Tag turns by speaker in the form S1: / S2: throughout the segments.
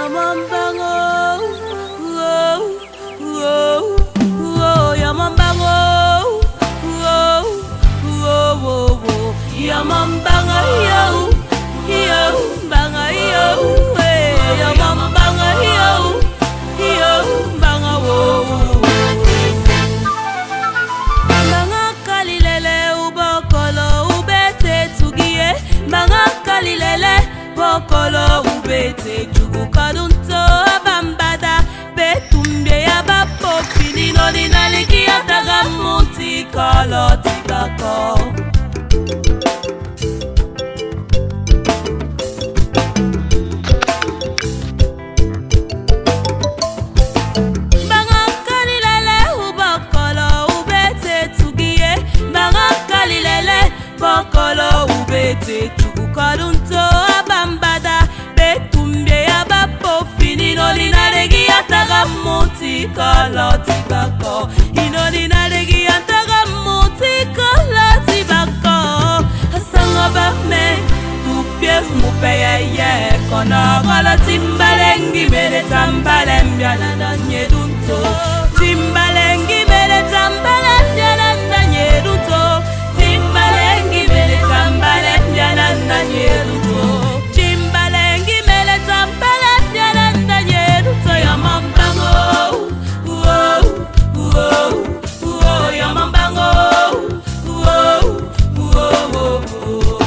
S1: Yamambango, oh, oh, oh, Yamambango, oh, oh, oh, oh, Yamambango, yo, yo, banga, yo, Yamambango, yo, yo, banga, oh. Banga kalilele ubokolo ubete tugie, banga kalilele bokolo ubete jugu kadunto abambada betumbe abapo finino ninaliki atagamuti kalo tikako. Banga kalilele ubokolo ubete tugie, banga kalilele bokolo ubete jugu kadunto abambada betumbe abapo finino ninaliki atagamuti kalo tikako. Ino ninaliki atagamuti kalo tikako. Asanga bame tufye mupeye ye kona kala timbalengi mele tambalembya na nyedunto. Timbalengi mele tambalembya na nyedunto. Timbalengi mele tambalembya na nyedunto. Timbalengi mele tambalembya na nyedunto. Yamambango, oh, oh, oh, Yamambango, oh, oh, oh, oh.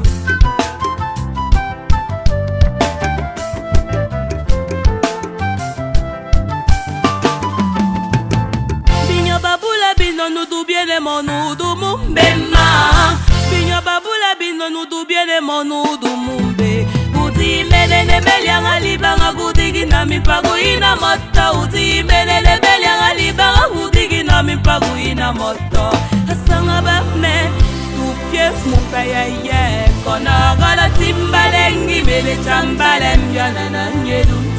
S1: Binya babula bino nudu biene monudu mumbema. Binya babula bino nudu biene monudu mumbe. Uti melele belyanga libanga kudigi na mipagu ina moto. Uti melele belyanga libanga kudigi na mipagu ina moto. Asanga bame tufye mupaya ye kona gala timbalengi mele tambalembya na nyedunto.